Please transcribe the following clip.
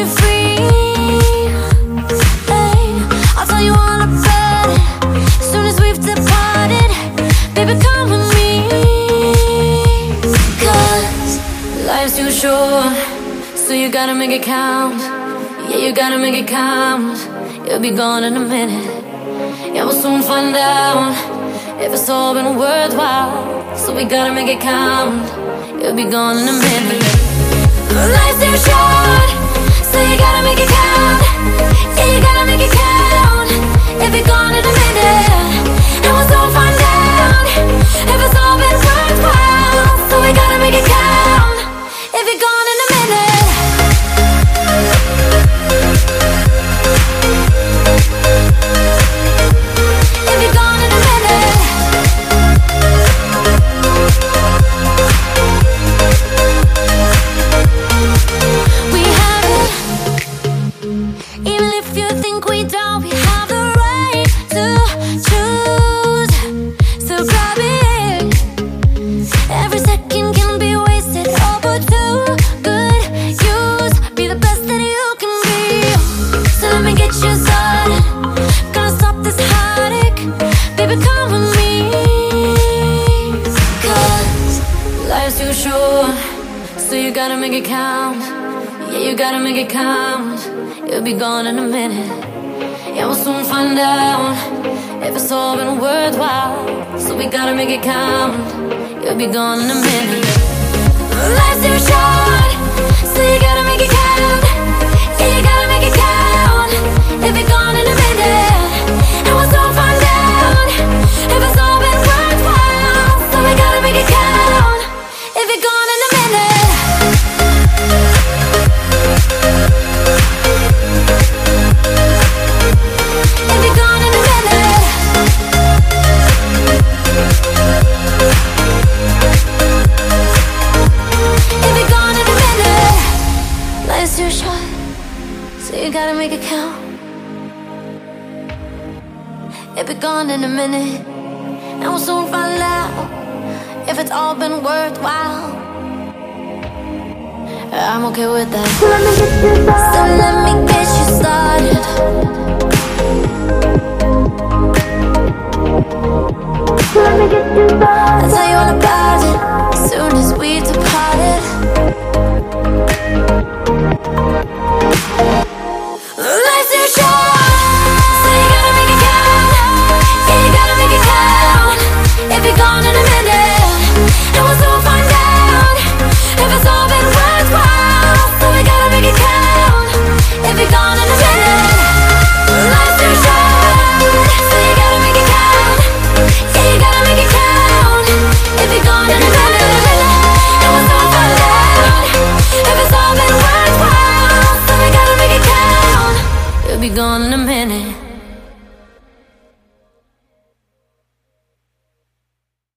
you free. Hey, I'll tell you all about it as soon as we've departed. Baby, come with me, 'cause life's too short, so you gotta make it count. Yeah, you gotta make it count. You'll be gone in a minute. Yeah, we'll soon find out if it's all been worthwhile. So we gotta make it count. You'll be gone in a minute. Life's too short, so you gotta make it count. Yeah, you gotta make it count. If you're gone in a minute, and we'll soon find out if it's all been worthwhile. So we gotta make it count. If you're gone in a minute. If you're gone in a minute. We have it. Even if you think we don't, we have the right to choose. So grab it. Every second can be wasted, all but too good use. Be the best that you can be. So let me get you started. Gonna stop this heartache. Baby, come with me, 'cause life's too short, so you gotta make it count. Yeah, you gotta make it count. You'll be gone in a minute. Yeah, we'll soon find out if it's all been worthwhile. So we gotta make it count. You'll be gone in a minute. Life's too short, so you gotta make it count. Yeah, you gotta make it count. If you're gone in a minute, and we'll soon find out if it's all been worthwhile. So we gotta make it count. If you're gone in a minute. If you're gone in a minute. If you're gone in a minute. Life's too short, so you gotta make it count. If you're gone in a minute, and we'll soon find out if it's all been worthwhile. I'm okay with that. So let me get you started. I'll tell you all about it as soon as we departed. Life's too short, so you gotta make it count. Yeah, you gotta make it count. If you're gone in a minute, and we'll soon find out if it's all been worthwhile. So we gotta make it count. If you're gone in a minute. Life's too short, so you gotta make it count. Yeah, you gotta make it count. If you're gone in a minute, and we'll soon find out if it's all been worthwhile. So we gotta make it count. You'll be gone in a minute.